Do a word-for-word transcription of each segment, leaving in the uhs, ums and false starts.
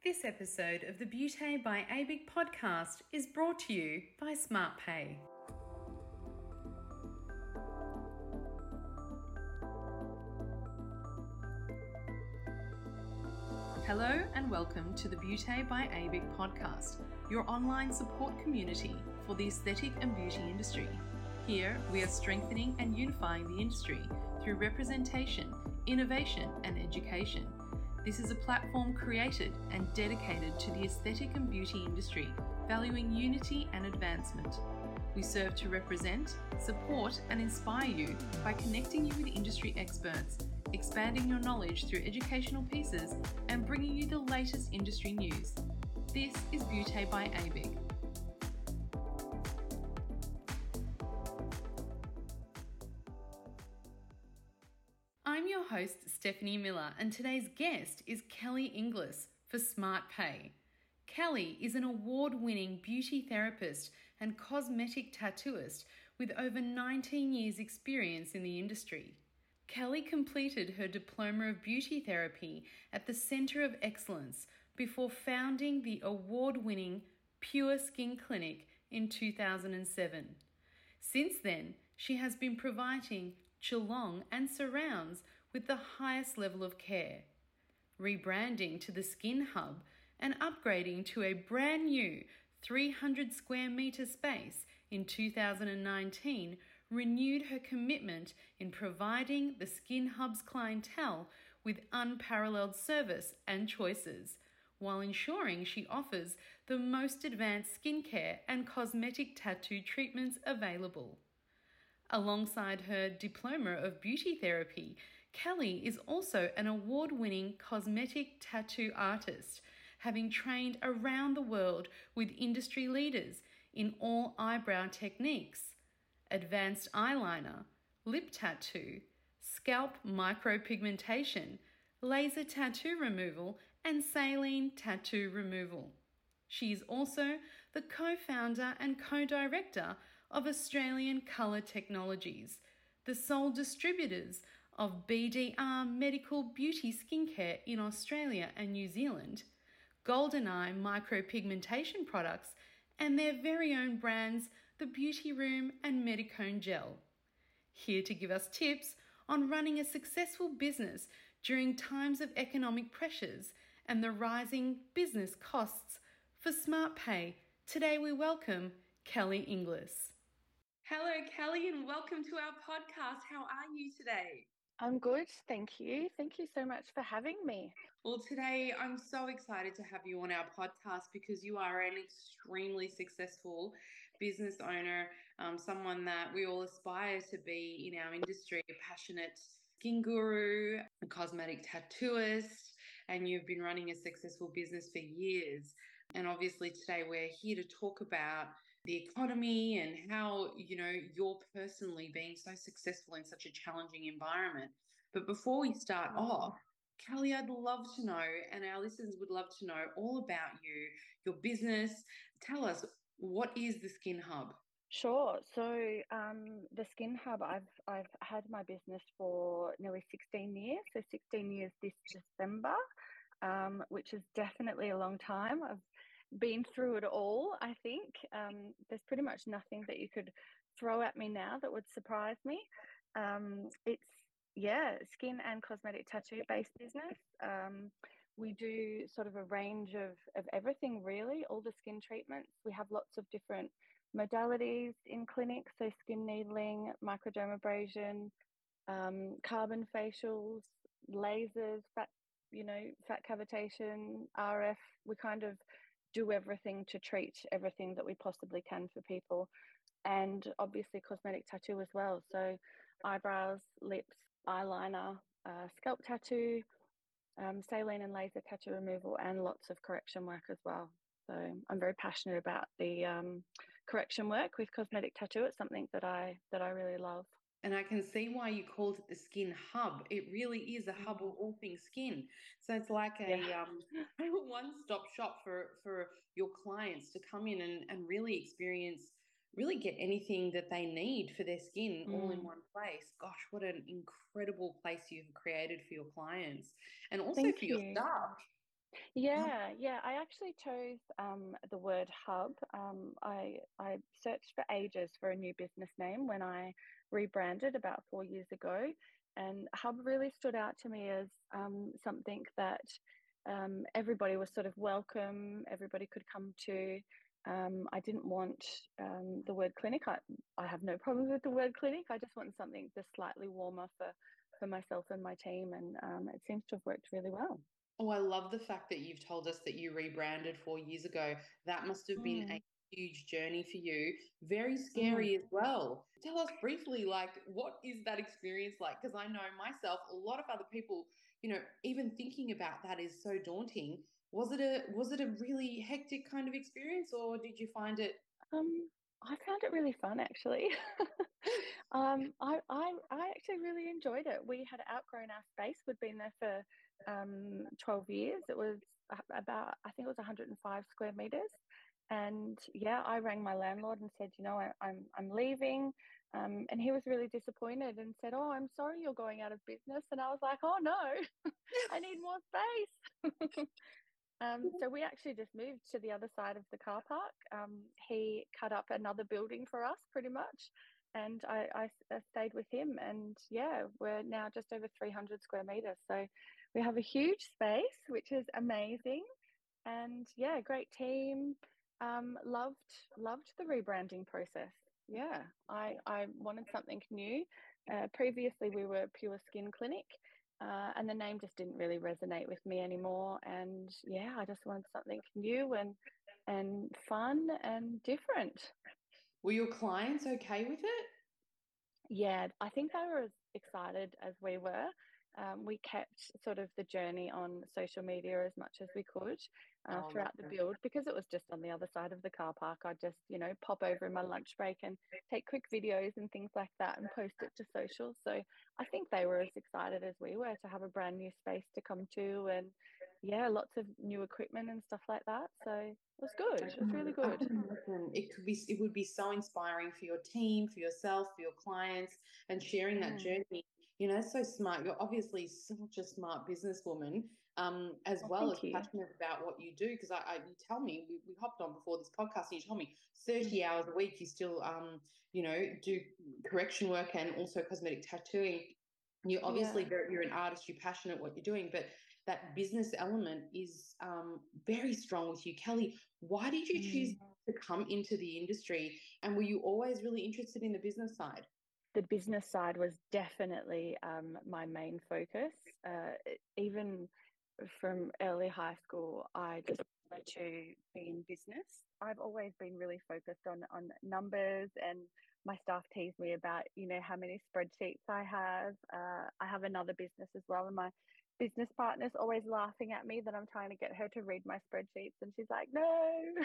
This episode of the Beauté by A B I C podcast is brought to you by SmartPay. Hello and welcome to the Beauté by A B I C podcast, your online support community for the aesthetic and beauty industry. Here, we are strengthening and unifying the industry through representation, innovation, and education. This is a platform created and dedicated to the aesthetic and beauty industry, valuing unity and advancement. We serve to represent, support, and inspire you by connecting you with industry experts, expanding your knowledge through educational pieces, and bringing you the latest industry news. This is Beauté by A B I C. I'm your host, Stephanie Miller, and today's guest is Kelly Inglis for SmartPay. Kelly is an award-winning beauty therapist and cosmetic tattooist with over nineteen years' experience in the industry. Kelly completed her Diploma of Beauty Therapy at the Centre of Excellence before founding the award-winning Pure Skin Clinic in two thousand seven. Since then, she has been providing Geelong and surrounds with the highest level of care, rebranding to the Skin Hub and upgrading to a brand new three hundred square metre space in two thousand nineteen renewed her commitment in providing the Skin Hub's clientele with unparalleled service and choices, while ensuring she offers the most advanced skincare and cosmetic tattoo treatments available. Alongside her Diploma of Beauty Therapy, Kelly is also an award-winning cosmetic tattoo artist, having trained around the world with industry leaders in all eyebrow techniques, advanced eyeliner, lip tattoo, scalp micropigmentation, laser tattoo removal, and saline tattoo removal. She is also the co-founder and co-director of Australian Colour Technologies, the sole distributors of B D R Medical Beauty Skincare in Australia and New Zealand, GoldenEye micropigmentation products, and their very own brands, The Beauty Room and Medicone Gel. Here to give us tips on running a successful business during times of economic pressures and the rising business costs. For SmartPay, today we welcome Kelly Inglis. Hello, Kelly, and welcome to our podcast. How are you today? I'm good, thank you. Thank you so much for having me. Well, today I'm so excited to have you on our podcast because you are an extremely successful business owner, um, someone that we all aspire to be in our industry, a passionate skin guru, a cosmetic tattooist, and you've been running a successful business for years. And obviously today we're here to talk about the economy and how, you know, you're personally being so successful in such a challenging environment. But before we start mm. off, Kelly, I'd love to know, and our listeners would love to know all about you, your business. Tell us, what is the Skin Hub? Sure. So um, the Skin Hub, I've I've had my business for nearly sixteen years, so sixteen years this December, um, which is definitely a long time. I've been through it all, I think. Um, there's pretty much nothing that you could throw at me now that would surprise me. Um, it's, yeah, skin and cosmetic tattoo-based business. Um, we do sort of a range of, of everything, really, all the skin treatments. We have lots of different modalities in clinic, so skin needling, microdermabrasion, um, carbon facials, lasers, fat, you know, fat cavitation, R F. We kind of do everything to treat everything that we possibly can for people, and obviously cosmetic tattoo as well. So eyebrows, lips, eyeliner, uh, scalp tattoo, um, saline and laser tattoo removal, and lots of correction work as well. So I'm very passionate about the um, correction work with cosmetic tattoo. It's something that I that I really love. And I can see why you called it the Skin Hub. It really is a hub of all things skin. So it's like a yeah. um, one-stop shop for, for your clients to come in and, and really experience, really get anything that they need for their skin mm. all in one place. Gosh, what an incredible place you've created for your clients and also Thank for you. your staff. Yeah, yeah. I actually chose um, the word hub. Um, I I searched for ages for a new business name when I rebranded about four years ago, and hub really stood out to me as um, something that um, everybody was sort of welcome. Everybody could come to. Um, I didn't want um, the word clinic. I, I have no problem with the word clinic. I just wanted something just slightly warmer for for myself and my team, and um, it seems to have worked really well. Oh, I love the fact that you've told us that you rebranded four years ago. That must have been a Mm, huge journey for you. Very mm. scary as well. Tell us briefly, like, what is that experience like? Because I know myself, a lot of other people, you know, even thinking about that is so daunting. Was it a was it a really hectic kind of experience, or did you find it? Um, I found it really fun actually. Um, I, I I actually really enjoyed it. We had outgrown our space. We'd been there for um twelve years. It was about, I think it was one hundred five square meters. And yeah, I rang my landlord and said, you know, I, I'm I'm leaving. Um, and he was really disappointed and said, "Oh, I'm sorry you're going out of business." And I was like, "Oh no, I need more space." Um, so we actually just moved to the other side of the car park. Um, he cut up another building for us pretty much, and I, I, I stayed with him. And yeah, we're now just over three hundred square meters. So we have a huge space, which is amazing. And yeah, great team. Um, loved loved the rebranding process. Yeah, I I wanted something new. Uh, previously, we were a pure skin clinic, uh, and the name just didn't really resonate with me anymore. And yeah, I just wanted something new and and fun and different. Were your clients okay with it? Yeah, I think they were as excited as we were. Um, we kept sort of the journey on social media as much as we could uh, Oh, throughout the lovely. build because it was just on the other side of the car park. I'd just, you know, pop over in my lunch break and take quick videos and things like that and post it to social. So I think they were as excited as we were to have a brand new space to come to, and yeah, lots of new equipment and stuff like that. So it was good. I It was really can, I good. can imagine it could be it would be so inspiring for your team, for yourself, for your clients, and sharing that Mm. journey. You know, so smart. You're obviously such a smart businesswoman, um, as Well, well as thank you. passionate about what you do. Because I, I, you tell me, we, we hopped on before this podcast, and you told me thirty hours a week you still, um, you know, do correction work and also cosmetic tattooing. You're obviously Yeah. very, you're an artist. You're passionate what you're doing, but that business element is um, very strong with you, Kelly. Why did you choose Mm. to come into the industry? And were you always really interested in the business side? The business side was definitely um, my main focus. Uh, even from early high school, I just wanted to be in business. I've always been really focused on on numbers, and my staff tease me about, you know, how many spreadsheets I have. Uh, I have another business as well, and my business partner's always laughing at me that I'm trying to get her to read my spreadsheets, and she's like, "No."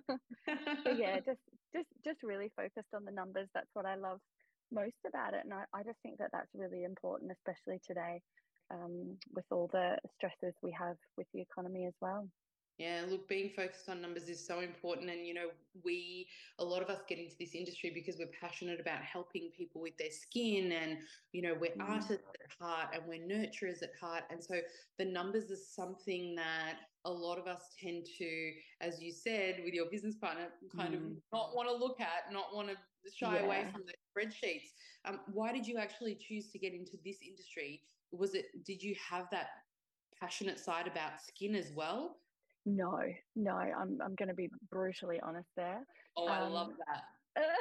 So yeah, just just just really focused on the numbers. That's what I love most about it, and I, I just think that that's really important, especially today, um, with all the stresses we have with the economy as well. Yeah, look, being focused on numbers is so important. And, you know, we, a lot of us get into this industry because we're passionate about helping people with their skin. And, you know, we're Mm, artists at heart and we're nurturers at heart. And so the numbers is something that a lot of us tend to, as you said, with your business partner, kind of mm, not want to look at, not want to shy away yeah. from the spreadsheets. Um, why did you actually choose to get into this industry? Was it, did you have that passionate side about skin as well? No, no, I'm I'm going to be brutally honest there. Oh, I love Um, that.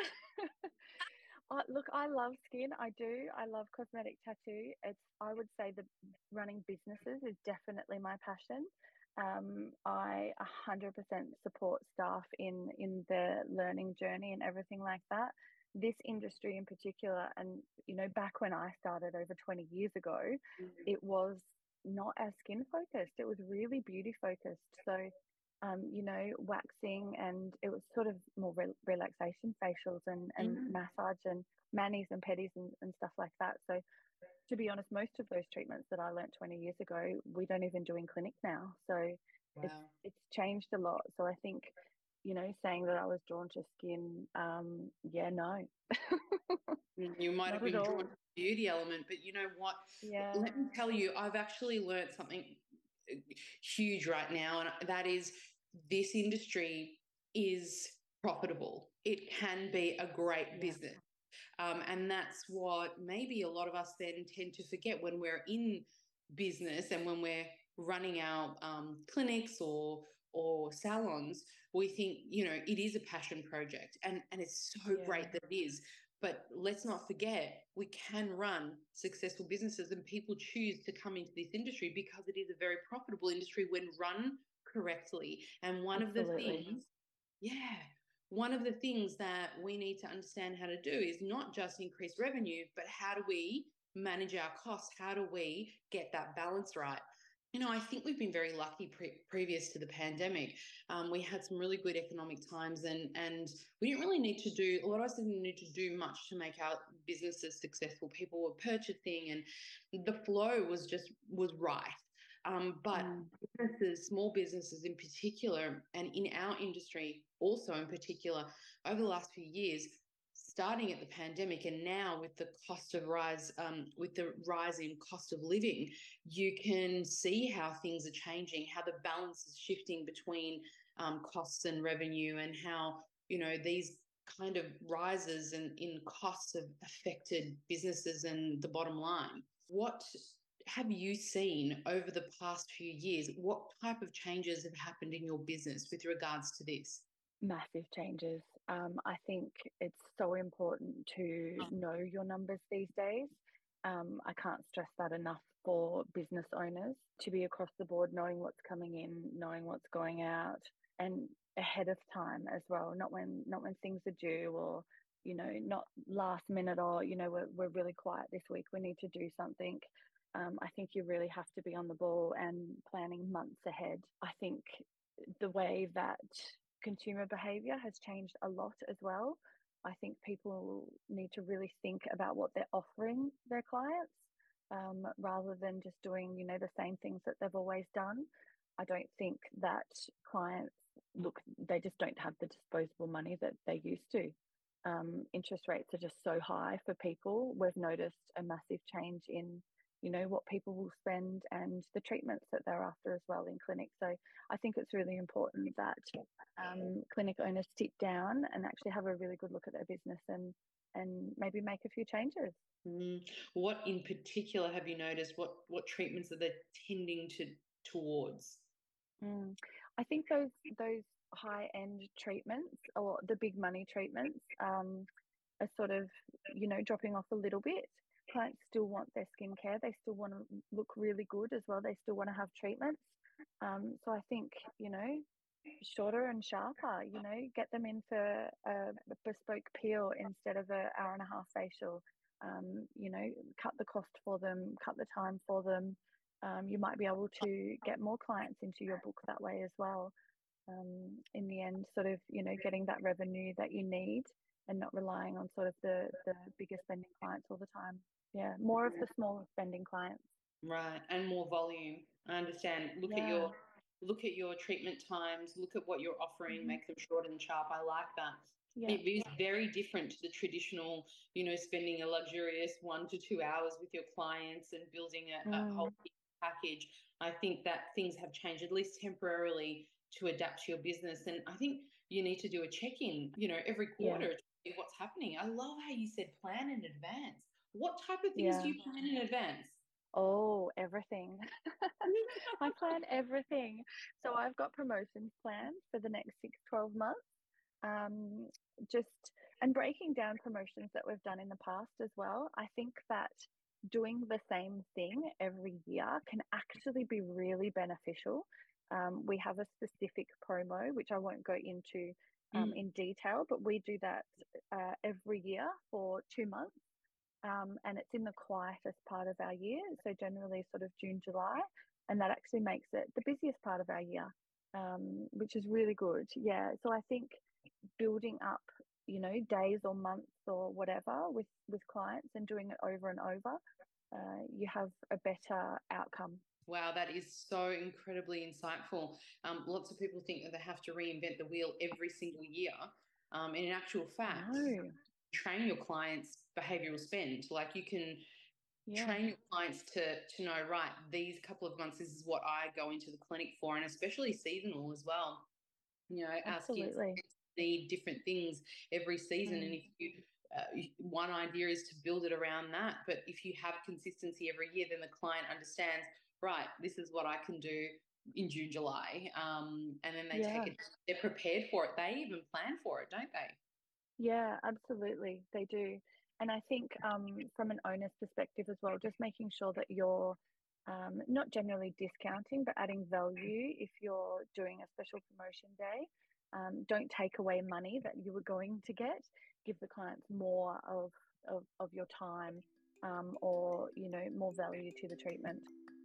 I, look, I love skin. I do. I love cosmetic tattoo. It's, I would say that running businesses is definitely my passion. Um, I one hundred percent support staff in in their learning journey and everything like that. This industry in particular, and you know, back when I started over twenty years ago, it was not as skin focused. It was really beauty focused. So um, you know, waxing, and it was sort of more re relaxation facials and, and Mhm. massage and manis and pedis and, and stuff like that. So to be honest, most of those treatments that I learnt twenty years ago, we don't even do in clinic now. So it's Wow. it's changed a lot. So I think, you know, saying that I was drawn to skin, um, yeah, no, You might not have at been drawn to all. the beauty element, but you know what? Yeah. Let me tell you, I've actually learned something. huge right now, and that is this industry is profitable. It can be a great Yeah. business. Um, and that's what maybe a lot of us then tend to forget when we're in business and when we're running our um, clinics or or salons. We think, you know, it is a passion project, and, and it's so Yeah. great that it is. But let's not forget, we can run successful businesses, and people choose to come into this industry because it is a very profitable industry when run correctly. And one Absolutely. of the things, yeah, one of the things that we need to understand how to do is not just increase revenue, but how do we manage our costs? How do we get that balance right? You know, I think we've been very lucky pre- previous to the pandemic. Um, we had some really good economic times, and and we didn't really need to do, a lot of us didn't need to do much to make our businesses successful. People were purchasing, and the flow was just was right. Um, but Mm. businesses, small businesses in particular, and in our industry also in particular, over the last few years, starting at the pandemic and now with the cost of rise, um, with the rise in cost of living, you can see how things are changing, how the balance is shifting between um, costs and revenue, and how, you know, these kind of rises in, in costs have affected businesses and the bottom line. What have you seen over the past few years? What type of changes have happened in your business with regards to this? Massive changes. Um, I think it's so important to know your numbers these days. Um, I can't stress that enough for business owners to be across the board, knowing what's coming in, knowing what's going out, and ahead of time as well. Not when not when things are due, or you know, not last minute, or you know, we're we're really quiet this week, we need to do something. Um, I think you really have to be on the ball and planning months ahead. I think the way that consumer behavior has changed a lot as well. I think people need to really think about what they're offering their clients, um, rather than just doing, you know, the same things that they've always done. I don't think that clients look, they just don't have the disposable money that they used to. Um, interest rates are just so high for people. We've noticed a massive change in, you know, what people will spend and the treatments that they're after as well in clinic. So I think it's really important that um, clinic owners sit down and actually have a really good look at their business, and and maybe make a few changes. Mm. What in particular have you noticed? What what treatments are they tending to towards? Mm. I think those those high end treatments, or the big money treatments, um, are sort of, you know, dropping off a little bit. Clients still want their skincare. They still want to look really good as well. They still want to have treatments. Um, so I think, you know, shorter and sharper, you know, get them in for a bespoke peel instead of an hour and a half facial. Um, you know, cut the cost for them, cut the time for them. Um, you might be able to get more clients into your book that way as well. Um, in the end, sort of, you know, getting that revenue that you need and not relying on sort of the the bigger spending clients all the time. Yeah, more of the smaller spending clients. Right, and more volume. I understand. Look at Yeah. your look at your treatment times, look at what you're offering, Mm-hmm. make them short and sharp. I like that. Yeah. It is very different to the traditional, you know, spending a luxurious one to two hours with your clients and building a, a whole Mm. package. I think that things have changed, at least temporarily, to adapt to your business. And I think you need to do a check-in, you know, every Yeah. quarter to see what's happening. I love how you said plan in advance. What type of things do Yeah. you plan in advance? Oh, everything. I plan everything. So I've got promotions planned for the next six, twelve months. Um, just and breaking down promotions that we've done in the past as well. I think that doing the same thing every year can actually be really beneficial. Um, we have a specific promo, which I won't go into um, Mm. in detail, but we do that uh, every year for two months. Um, and it's in the quietest part of our year, so generally sort of June, July, and that actually makes it the busiest part of our year, um, which is really good. Yeah, so I think building up, you know, days or months or whatever with with clients and doing it over and over, uh, you have a better outcome. Wow, that is so incredibly insightful. Um, lots of people think that they have to reinvent the wheel every single year. Um, and in actual fact, No. train your clients' behavioral spend. Like you can Yeah, train your clients to to know, right, these couple of months, this is what I go into the clinic for, and especially seasonal as well. You know, our skin absolutely. need different things every season, and Mm. if you uh, one idea is to build it around that, but if you have consistency every year, then the client understands, right, this is what I can do in June, July, um, and then they take Yeah, it. They're prepared for it. They even plan for it, don't they? yeah, absolutely. They do. And I think um, from an owner's perspective as well, just making sure that you're um, not generally discounting, but adding value if you're doing a special promotion day. Um, don't take away money that you were going to get. Give the clients more of of, of your time, um, or you know, more value to the treatment.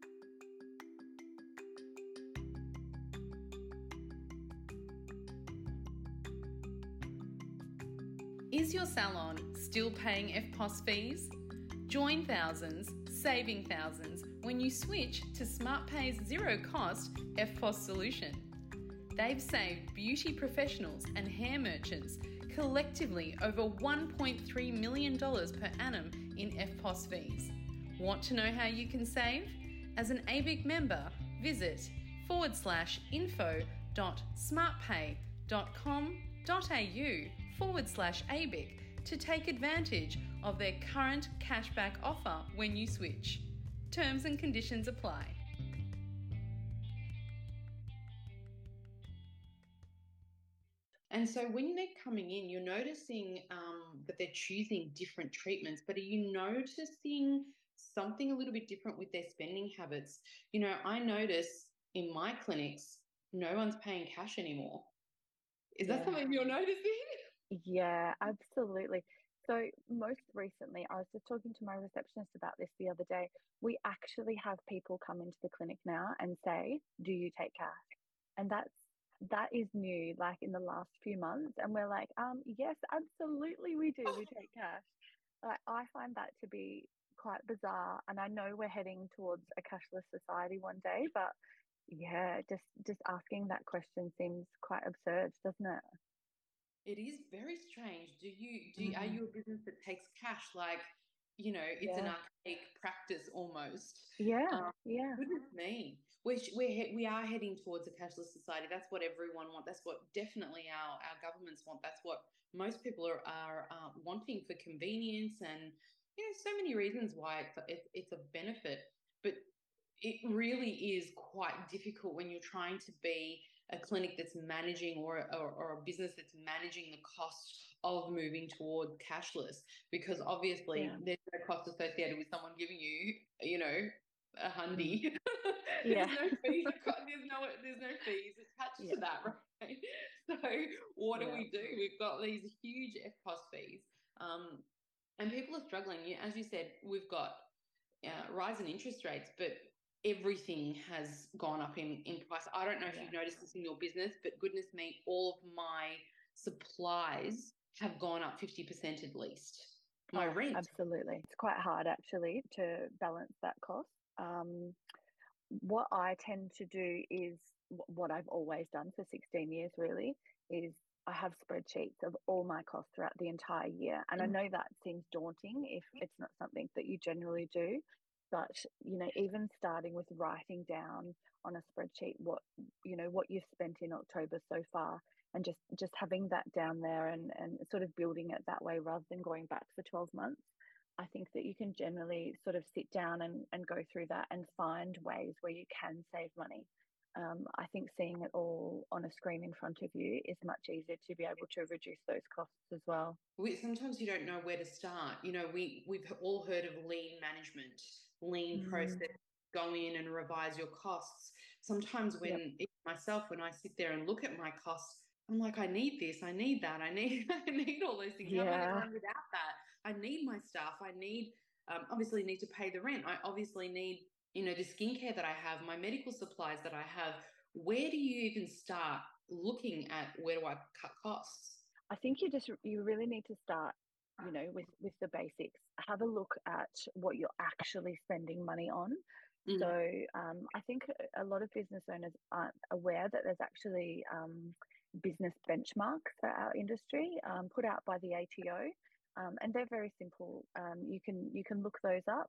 Is your salon still paying F P O S fees? Join thousands, saving thousands when you switch to SmartPay's zero-cost F P O S solution. They've saved beauty professionals and hair merchants collectively over one point three million dollars per annum in F P O S fees. Want to know how you can save? As an A B I C member, visit forward slash info dot smartpay dot com dot au forward slash A B I C to take advantage of their current cashback offer when you switch. Terms and conditions apply. And so when they're coming in, you're noticing um, that they're choosing different treatments, but are you noticing something a little bit different with their spending habits? You know, I notice in my clinics, no one's paying cash anymore. Is that Yeah. something you're noticing? Yeah, absolutely. So, most recently, I was just talking to my receptionist about this the other day. We actually have people come into the clinic now and say, "Do you take cash?" And that's that is new, like in the last few months. And we're like, um, yes, absolutely, we do. We take cash. Like, I find that to be quite bizarre. And I know we're heading towards a cashless society one day, but yeah, just just asking that question seems quite absurd, doesn't it? It is very strange. Do you do you, are Mm, you a business that takes cash? Like, you know, it's an yeah. archaic practice almost. Yeah, Um, yeah, Goodness me, we're we're he- we are heading towards a cashless society. That's what everyone wants. That's what definitely our our governments want. That's what most people are are uh, wanting for convenience, and you know, so many reasons why it's it's, it's a benefit. But it really is quite difficult when you're trying to be a clinic that's managing or, or, or a business that's managing the cost of moving toward cashless, because yeah, obviously there's no cost associated with someone giving you, you know, a mm, hundy. There's yeah, no fees. There's no there's no fees attached to yeah, that, right? So what do yeah, we do? We've got these huge F P O S fees, um, and people are struggling. You, as you said, we've got uh, rise in interest rates, but everything has gone up in, in price. I don't know if you've yeah. noticed this in your business, but goodness me, all of my supplies have gone up fifty percent at least. My Oh, rent. absolutely. It's quite hard actually to balance that cost. Um, what I tend to do is what I've always done for sixteen years, really, is I have spreadsheets of all my costs throughout the entire year. And I know that seems daunting if it's not something that you generally do. But, you know, even starting with writing down on a spreadsheet what, you know, what you've spent in October so far, and just just having that down there and and sort of building it that way rather than going back for twelve months. I think that you can generally sort of sit down and, and go through that and find ways where you can save money. Um, I think seeing it all on a screen in front of you is much easier to be able to reduce those costs as well. We, sometimes you don't know where to start. You know, we we've all heard of lean management, lean Mm, process. Go in and revise your costs. Sometimes yep. when myself, when I sit there and look at my costs, I'm like, I need this, I need that, I need, I need all those things. How am I going to Yeah. run without that? I need my staff. I need, um, obviously, need to pay the rent. I obviously need, you know, the skincare that I have, my medical supplies that I have. Where do you even start looking at where do I cut costs? I think you just you really need to start, you know, with with the basics. Have a look at what you're actually spending money on. Mm. So um, I think a lot of business owners aren't aware that there's actually um, business benchmarks for our industry um, put out by the A T O, um, and they're very simple. Um, you can you can look those up.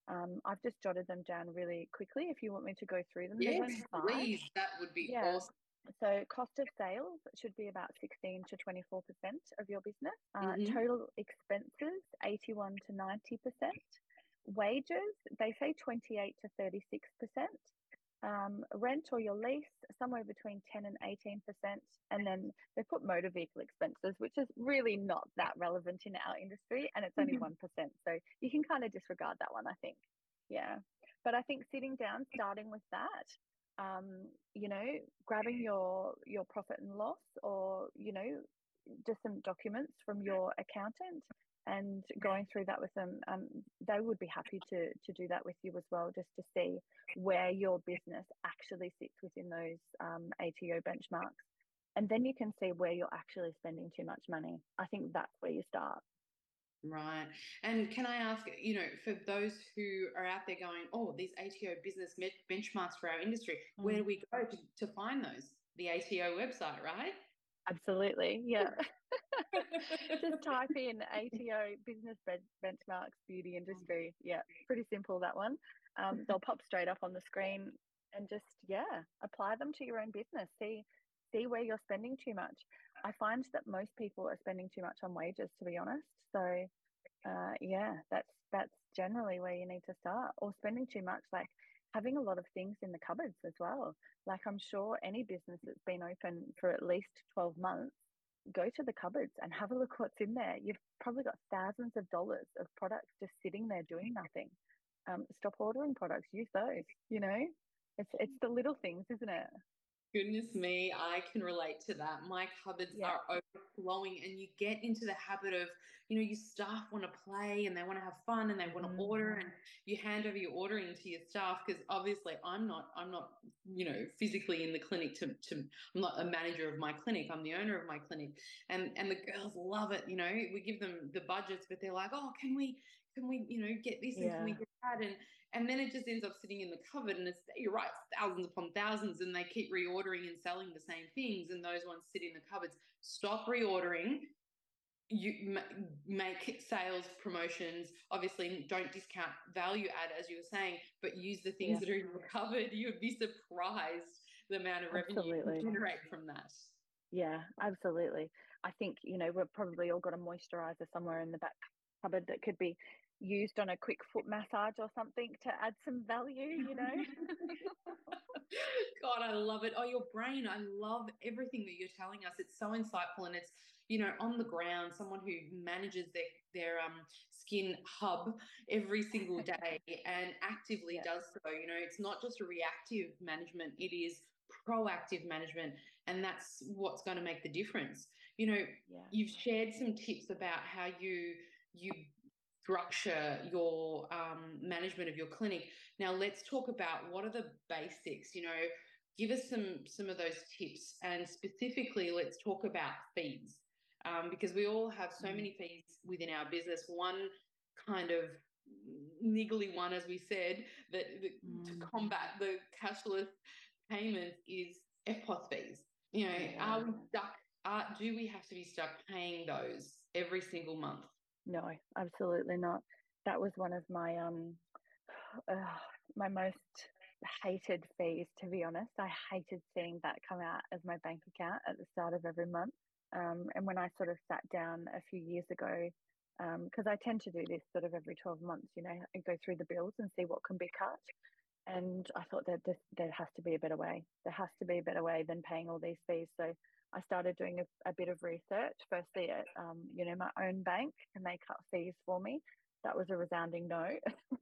Um, I've just jotted them down really quickly if you want me to go through them. There's Yes, only five. please. That would be Yeah. awesome. So cost of sales should be about sixteen to twenty-four percent of your business. Uh, Mm-hmm. total expenses, eighty-one to ninety percent. Wages, they say twenty-eight to thirty-six percent. Um, rent or your lease, somewhere between ten and eighteen percent. And then they put motor vehicle expenses, which is really not that relevant in our industry, and it's only one percent. So you can kind of disregard that one, I think. Yeah. But I think sitting down, starting with that, um, you know, grabbing your your profit and loss, or, you know, just some documents from your accountant and going through that with them, um, they would be happy to to do that with you as well, just to see where your business actually sits within those um, A T O benchmarks. And then you can see where you're actually spending too much money. I think that's where you start. Right. And can I ask, you know, for those who are out there going, oh, these A T O business benchmarks for our industry, where do Mm. we go to, to find those? The A T O website, right? Absolutely. Yeah. Just type in A T O business benchmarks beauty industry. Yeah, pretty simple, that one. Um, they'll pop straight up on the screen, and just, yeah, apply them to your own business. See see where you're spending too much. I find that most people are spending too much on wages, to be honest. So uh, yeah, that's that's generally where you need to start. Or spending too much, like having a lot of things in the cupboards as well. Like, I'm sure any business that's been open for at least twelve months, go to the cupboards and have a look what's in there. You've probably got thousands of dollars of products just sitting there doing nothing. Um, stop ordering products, use those, you know. It's it's the little things, isn't it? Goodness me, I can relate to that. My cupboards Yeah. are overflowing, and you get into the habit of, you know, your staff want to play and they want to have fun and they want to Mm-hmm. order, and you hand over your ordering to your staff, because obviously I'm not, I'm not, you know, physically in the clinic to, to, I'm not a manager of my clinic. I'm the owner of my clinic, and and the girls love it. You know, we give them the budgets, but they're like, oh, can we, can we, you know, get this and can we Yeah. get that, and and then it just ends up sitting in the cupboard, and it's, you're right, thousands upon thousands, and they keep reordering and selling the same things, and those ones sit in the cupboards. Stop reordering. You make sales promotions. Obviously, don't discount value add, as you were saying, but use the things Yeah. that are in your cupboard. You would be surprised the amount of revenue you can Absolutely. generate from that. Yeah, absolutely. I think, you know, we've probably all got a moisturizer somewhere in the back cupboard that could be used on a quick foot massage or something to add some value, you know? God, I love it. Oh, your brain. I love everything that you're telling us. It's so insightful, and it's, you know, on the ground, someone who manages their their um skin hub every single day and actively Yeah. does so. You know, it's not just a reactive management, it is proactive management, and that's what's going to make the difference. You know, Yeah. you've shared some tips about how you you structure your um, management of your clinic. Now let's talk about what are the basics. You know, give us some some of those tips, and specifically, let's talk about fees, um, because we all have so Mm. many fees within our business. One kind of niggly one, as we said, that, that to Mm. combat the cashless payments is F P O S fees. You know, are Yeah. we stuck? Are, do we have to be stuck paying those every single month? No, absolutely not. That was one of my um uh, my most hated fees, to be honest. I hated seeing that come out as my bank account at the start of every month. Um, and when I sort of sat down a few years ago, because I tend to do this sort of every twelve months, you know, and go through the bills and see what can be cut. And I thought that this, there has to be a better way. There has to be a better way than paying all these fees. So I started doing a, a bit of research. Firstly, at um, you know, my own bank, can they cut fees for me? That was a resounding no.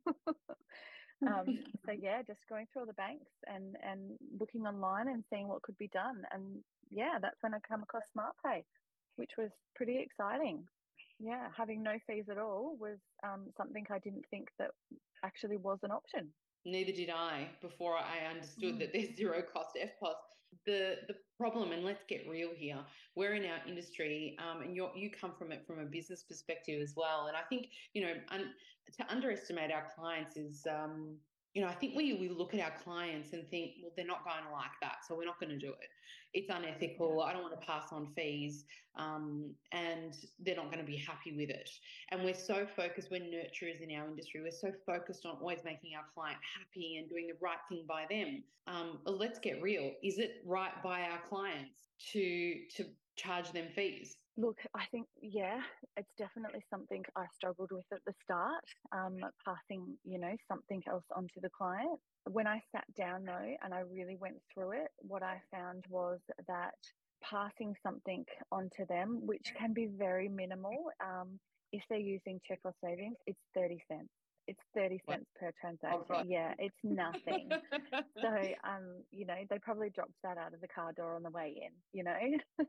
Um, so yeah, just going through all the banks and and looking online and seeing what could be done. And yeah, that's when I come across SmartPay, which was pretty exciting. Yeah, having no fees at all was um, something I didn't think that actually was an option. Neither did I before I understood Mm. that there's zero cost F P O S. The the problem, and let's get real here, we're in our industry, um, and you you come from it from a business perspective as well. And I think, you know, un, to underestimate our clients is um, you know, I think we we look at our clients and think, well, they're not going to like that, so we're not going to do it. It's unethical. I don't want to pass on fees, um, and they're not going to be happy with it. And we're so focused, we're nurturers in our industry. We're so focused on always making our client happy and doing the right thing by them. Um, but let's get real. Is it right by our clients to to charge them fees? Look, I think, yeah, it's definitely something I struggled with at the start, um, passing, you know, something else onto the client. When I sat down though, and I really went through it, what I found was that passing something onto them, which can be very minimal, um, if they're using check or savings, it's thirty cents. It's thirty cents per transaction. Oh, Yeah, it's nothing. So, um, you know, they probably dropped that out of the car door on the way in, you know.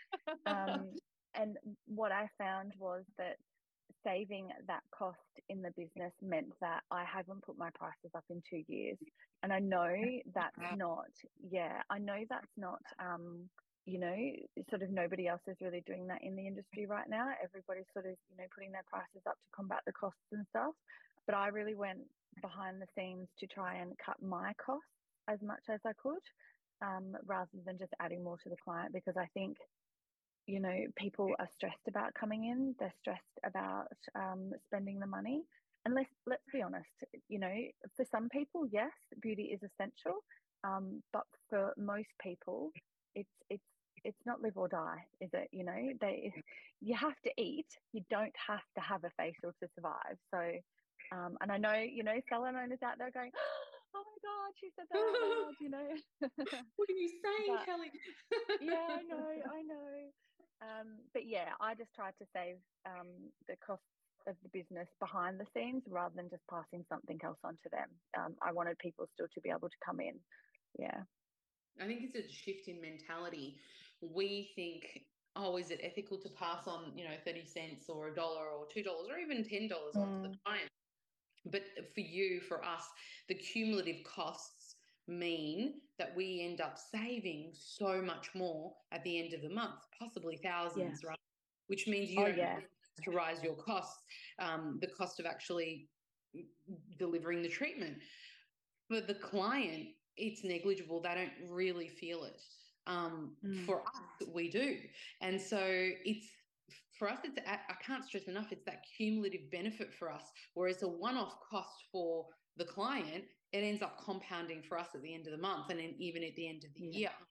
um, and what I found was that saving that cost in the business meant that I haven't put my prices up in two years. And I know that's not, yeah, I know that's not, um, you know, sort of nobody else is really doing that in the industry right now. Everybody's sort of, you know, putting their prices up to combat the costs and stuff. But I really went behind the scenes to try and cut my costs as much as I could, um, rather than just adding more to the client, because I think, you know, people are stressed about coming in. They're stressed about um, spending the money. And let's let's be honest, you know, for some people, yes, beauty is essential. Um, but for most people, it's it's it's not live or die, is it? You know, they you have to eat. You don't have to have a facial to survive. So, um, and I know, you know, salon owners out there going, "Oh my God, she said that out loud," you know. What are you saying, But Kelly? yeah, I know, I know. Um, but yeah, I just tried to save um, the costs of the business behind the scenes rather than just passing something else on to them. Um, I wanted people still to be able to come in. Yeah. I think it's a shift in mentality. We think, oh, is it ethical to pass on, you know, thirty cents or a dollar or two dollars or even ten dollars onto the Mm, client? But for you, for us, the cumulative costs mean that we end up saving so much more at the end of the month, possibly yeah. thousands, right? Which means you Oh, don't yeah. need to rise your costs, um, the cost of actually delivering the treatment. For the client, it's negligible. They don't really feel it. Um, Mm, for us, we do. And so it's for us, it's I can't stress enough, it's that cumulative benefit for us. Whereas a one-off cost for the client, it ends up compounding for us at the end of the month and then even at the end of the yeah. year.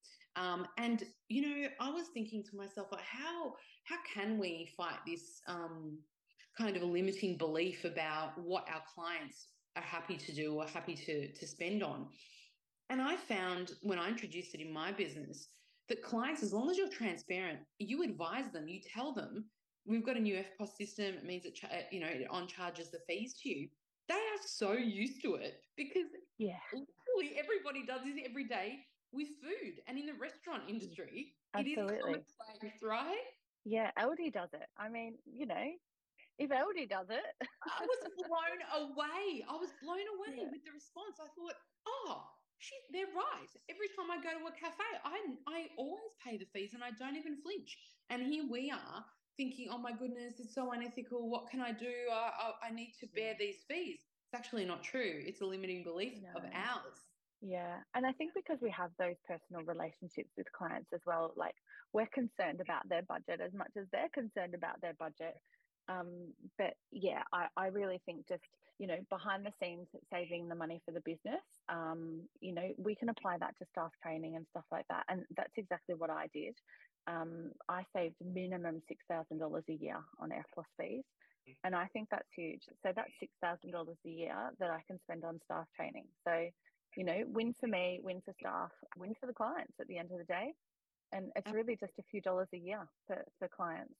Um, and you know, I was thinking to myself, like, how how can we fight this um, kind of a limiting belief about what our clients are happy to do or happy to to spend on? And I found when I introduced it in my business that clients, as long as you're transparent, you advise them, you tell them, we've got a new F P O S system. It means it, you know, it on charges the fees to you. They are so used to it because Yeah. literally everybody does this every day with food, and in the restaurant industry, it is Absolutely. commonplace, right? Yeah. L D does it. I mean, you know, if L D does it, I was blown away. I was blown away yeah. with the response. I thought, oh, she, they're right. Every time I go to a cafe, I I always pay the fees and I don't even flinch. And here we are thinking, oh my goodness, it's so unethical. What can I do? I, I, I need to bear Yeah. these fees. It's actually not true. It's a limiting belief of No. ours. Yeah. And I think because we have those personal relationships with clients as well, like we're concerned about their budget as much as they're concerned about their budget. Um, but yeah, I, I really think just, you know, behind the scenes, saving the money for the business, um, you know, we can apply that to staff training and stuff like that. And that's exactly what I did. Um, I saved minimum six thousand dollars a year on F P O S fees. And I think that's huge. So that's six thousand dollars a year that I can spend on staff training. So, you know, win for me, win for staff, win for the clients at the end of the day. And it's really just a few dollars a year for, for clients.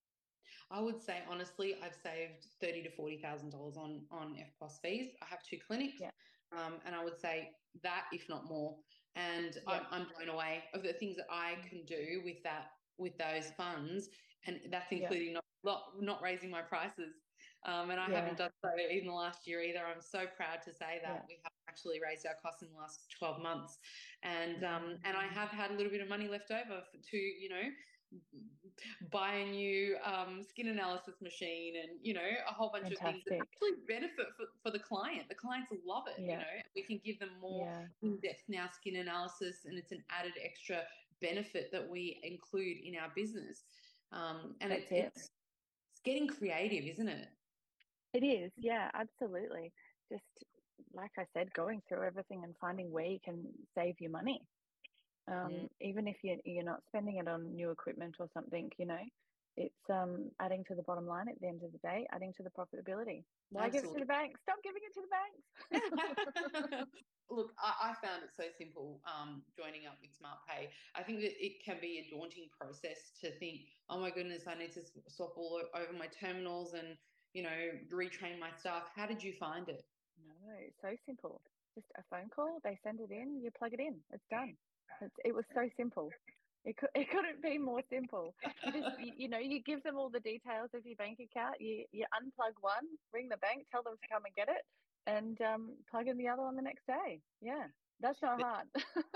I would say honestly, I've saved thirty to forty thousand dollars on on F P O S fees. I have two clinics, Yeah. um, and I would say that, if not more. And Yeah. I'm, I'm blown away of the things that I can do with that with those funds, and that's Yeah. including not not, not raising my prices. Um, and I haven't Yeah. done so in the last year either. I'm so proud to say Yeah. that we haven't actually raised our costs in the last twelve months. And um, and I have had a little bit of money left over for, to, you know, buy a new um, skin analysis machine and, you know, a whole bunch Fantastic. of things that actually benefit for, for the client. The clients love it, yeah. you know. We can give them more yeah. in-depth now skin analysis, and it's an added extra benefit that we include in our business. Um, and it, it. it's, it's getting creative, isn't it? It is, yeah, absolutely. Just like I said, going through everything and finding where you can save your money. Um, mm. Even if you're, you're not spending it on new equipment or something, you know, it's um, adding to the bottom line at the end of the day, adding to the profitability. Why Absolutely. Give it to the bank? Stop giving it to the banks. Look, I, I found it so simple um, joining up with SmartPay. I think that it can be a daunting process to think, oh my goodness, I need to swap all over my terminals and, you know, retrain my staff. How did you find it? No, so simple. Just a phone call, they send it in, you plug it in, it's done. It's, it was so simple. It could it couldn't be more simple. You just you, you know you give them all the details of your bank account. You you unplug one, ring the bank, tell them to come and get it, and um, plug in the other on the next day. Yeah, that's not hard.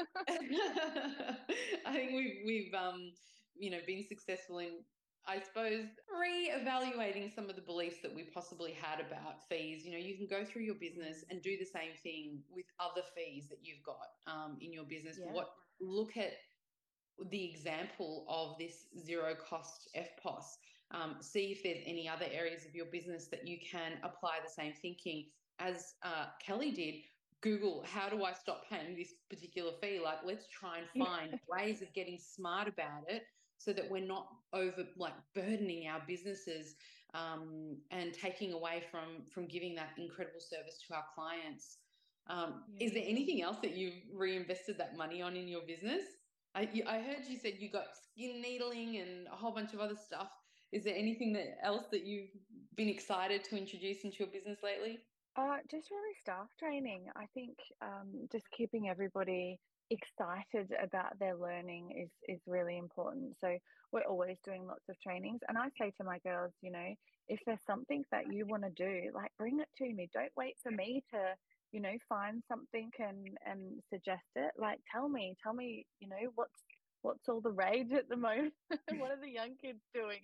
I think we've we've um you know been successful in, I suppose, re-evaluating some of the beliefs that we possibly had about fees. You know, you can go through your business and do the same thing with other fees that you've got um, in your business. Yeah. What look at the example of this zero cost F P O S. Um, see if there's any other areas of your business that you can apply the same thinking. As uh, Kelly did, Google, how do I stop paying this particular fee? Like, let's try and find ways of getting smart about it, so that we're not over like burdening our businesses um, and taking away from from giving that incredible service to our clients. Um, yeah. Is there anything else that you've reinvested that money on in your business? I, you, I heard you said you got skin needling and a whole bunch of other stuff. Is there anything that else that you've been excited to introduce into your business lately? Uh, just really staff training. I think um, just keeping everybody excited about their learning is is really important. So we're always doing lots of trainings, and I say to my girls, you know, if there's something that you want to do, like, bring it to me. Don't wait for me to, you know, find something and and suggest it. Like, tell me, tell me, you know, what's what's all the rage at the moment? What are the young kids doing?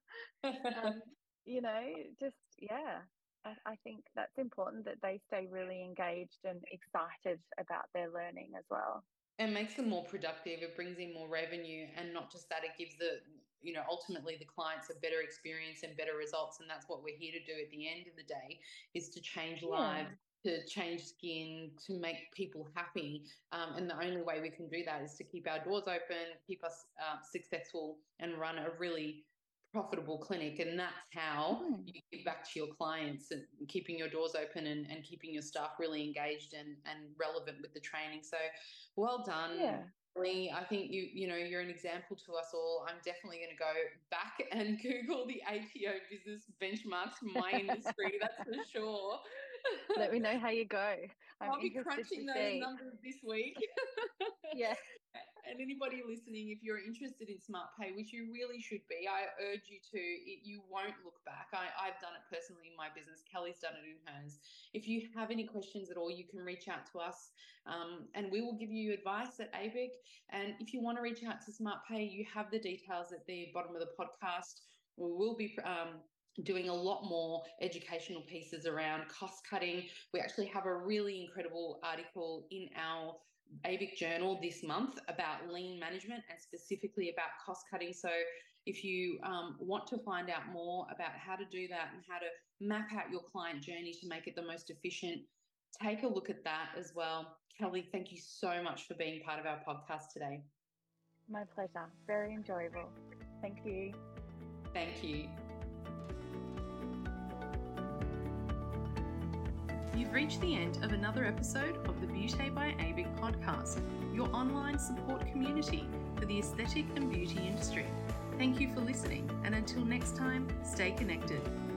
um, you know, just yeah. I, I think that's important that they stay really engaged and excited about their learning as well. It makes them more productive. It brings in more revenue, and not just that, it gives the, you know, ultimately the clients a better experience and better results. And that's what we're here to do at the end of the day, is to change lives, yeah. to change skin, to make people happy. Um, and the only way we can do that is to keep our doors open, keep us uh, successful, and run a really profitable clinic. And that's how mm. you give back to your clients, and keeping your doors open and, and keeping your staff really engaged and, and relevant with the training. So well done. Yeah. I think you you know you're an example to us all. I'm definitely going to go back and Google the A P O business benchmarks for my industry. That's for sure. Let me know how you go. I'm I'll be crunching those see. numbers this week. Yeah. And anybody listening, if you're interested in SmartPay, which you really should be, I urge you to. It, you won't look back. I, I've done it personally in my business. Kelly's done it in hers. If you have any questions at all, you can reach out to us, um, and we will give you advice at A B I C. And if you want to reach out to SmartPay, you have the details at the bottom of the podcast. We will be um, doing a lot more educational pieces around cost cutting. We actually have a really incredible article in our A B I C journal this month about lean management and specifically about cost cutting. So if you um, want to find out more about how to do that and how to map out your client journey to make it the most efficient, take a look at that as well. Kelly, thank you so much for being part of our podcast today. My pleasure. Very enjoyable. Thank you. Thank you. You've reached the end of another episode of the Beauty by A B I C podcast, your online support community for the aesthetic and beauty industry. Thank you for listening, and until next time, stay connected.